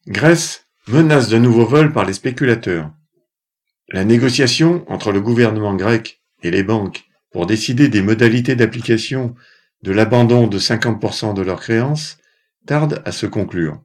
Grèce menace de nouveaux vols par les spéculateurs. La négociation entre le gouvernement grec et les banques pour décider des modalités d'application de l'abandon de 50% de leurs créances tarde à se conclure.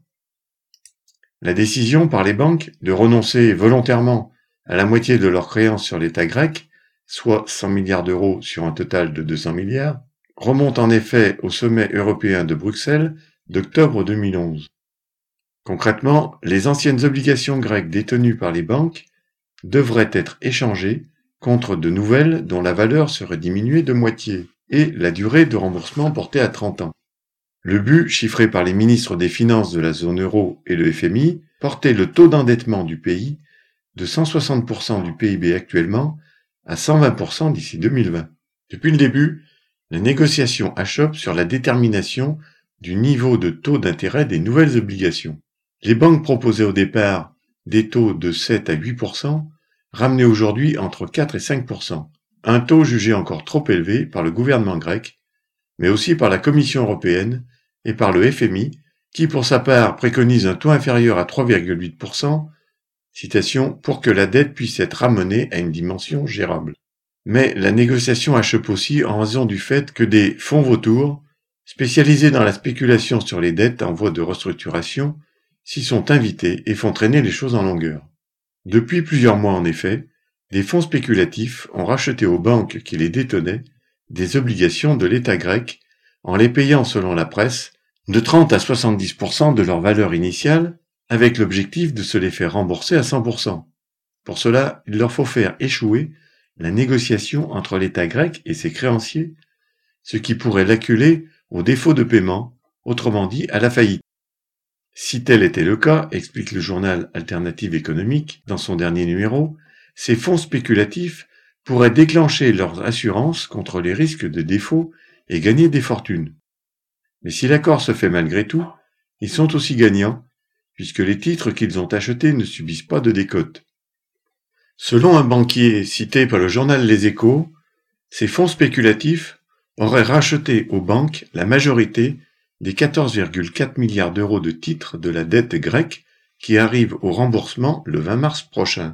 La décision par les banques de renoncer volontairement à la moitié de leurs créances sur l'État grec, soit 100 milliards d'euros sur un total de 200 milliards, remonte en effet au sommet européen de Bruxelles d'octobre 2011. Concrètement, les anciennes obligations grecques détenues par les banques devraient être échangées contre de nouvelles dont la valeur serait diminuée de moitié et la durée de remboursement portée à 30 ans. Le but, chiffré par les ministres des Finances de la zone euro et le FMI, portait le taux d'endettement du pays de 160% du PIB actuellement à 120% d'ici 2020. Depuis le début, la négociation achoppe sur la détermination du niveau de taux d'intérêt des nouvelles obligations. Les banques proposaient au départ des taux de 7 à 8%, ramenés aujourd'hui entre 4 et 5%, un taux jugé encore trop élevé par le gouvernement grec, mais aussi par la Commission européenne et par le FMI, qui pour sa part préconise un taux inférieur à 3,8%, citation, pour que la dette puisse être ramenée à une dimension gérable. Mais la négociation achoppe aussi en raison du fait que des fonds vautours, spécialisés dans la spéculation sur les dettes en voie de restructuration, s'y sont invités et font traîner les choses en longueur. Depuis plusieurs mois en effet, des fonds spéculatifs ont racheté aux banques qui les détenaient des obligations de l'État grec en les payant selon la presse de 30 à 70% de leur valeur initiale avec l'objectif de se les faire rembourser à 100%. Pour cela, il leur faut faire échouer la négociation entre l'État grec et ses créanciers, ce qui pourrait l'acculer au défaut de paiement, autrement dit à la faillite. Si tel était le cas, explique le journal Alternative économique dans son dernier numéro, ces fonds spéculatifs pourraient déclencher leurs assurances contre les risques de défaut et gagner des fortunes. Mais si l'accord se fait malgré tout, ils sont aussi gagnants, puisque les titres qu'ils ont achetés ne subissent pas de décote. Selon un banquier cité par le journal Les Échos, ces fonds spéculatifs auraient racheté aux banques la majorité des 14,4 milliards d'euros de titres de la dette grecque qui arrive au remboursement le 20 mars prochain.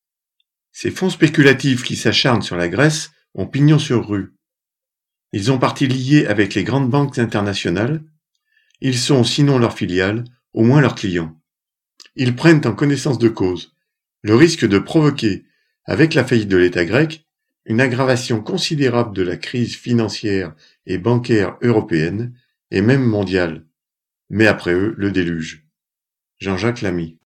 Ces fonds spéculatifs qui s'acharnent sur la Grèce ont pignon sur rue. Ils ont partie liée avec les grandes banques internationales. Ils sont, sinon leurs filiales, au moins leurs clients. Ils prennent en connaissance de cause le risque de provoquer, avec la faillite de l'État grec, une aggravation considérable de la crise financière et bancaire européenne et même mondiale. Mais après eux, le déluge. Jean-Jacques Lamy.